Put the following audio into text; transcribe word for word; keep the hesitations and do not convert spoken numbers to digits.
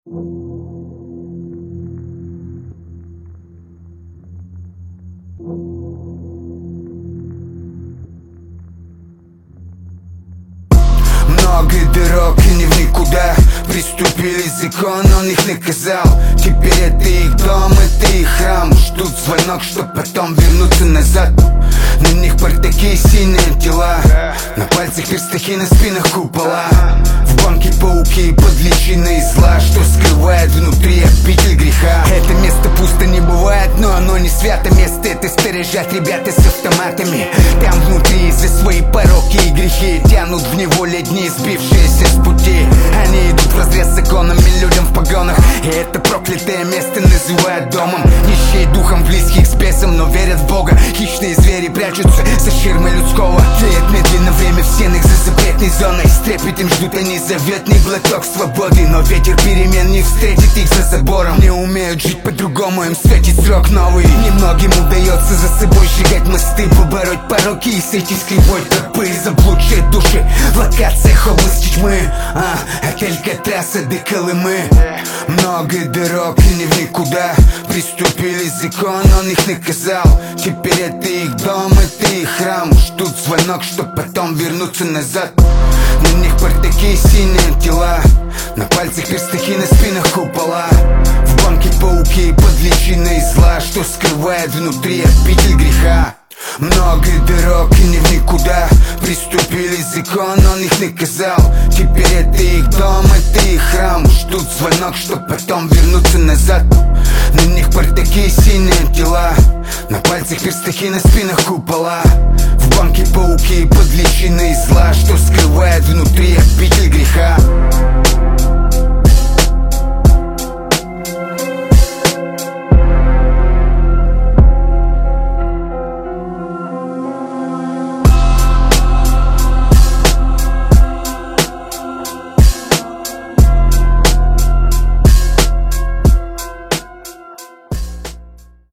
Много дорог и не в никуда. Приступили закон, он их наказал. Теперь это их дом, это их храм. Ждут звонок, чтоб потом вернуться назад. На них такие сильные тела, на пальцах перстахи, на спинах купола. В банке пауки под личиной зла, что скрывает внутри обитель греха. Это место пусто не бывает, но оно не свято. Место это сторожат ребята с автоматами. Там внутри за свои пороки и грехи тянут в неволе дни, сбившиеся с пути. Они идут вразрез с законами, людям в погонах. И это проклятое место называют домом. Нищие духом, близких с бесом, но верят в Бога. Хищные звери прячутся за ширмой людского. Тлеет медленно время в стенах за запретной зоной. С трепетом ждут они заветный глоток свободы. Но ветер перемен не встретит их за забором. Не умеют жить по-другому, им светит срок новый. Немногим удается за собой сжигать мосты, побороть пороки и сойти с кривой тропы. Заблудшие души в локациях области тьмы. А, отель трасса до Колымы. Много дорог и не в никуда. Приступили закон, он их наказал. Теперь это их дом, это их храм. Ждут звонок, чтоб потом вернуться назад. На них такие сильные тела, на пальцах перстахи, на спинах купола. В банке пауки под личиной зла, что скрывает внутри обитель греха. Много дорог и не в никуда. Приступили закон, он их наказал. Теперь это их дом, это их храм. Ждут звонок, чтоб потом вернуться назад. На них такие сильные тела, на пальцах перстахи, на спинах купола. В банке пауки под личиной зла, что скрывает внутри обитель греха.